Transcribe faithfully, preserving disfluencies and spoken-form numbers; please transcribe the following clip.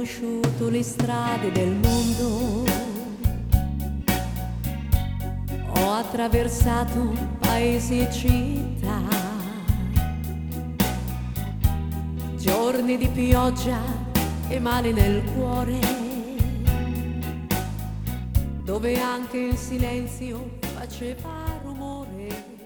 conosciuto le strade del mondo, ho attraversato paesi e città, giorni di pioggia e male nel cuore, dove anche il silenzio faceva rumore.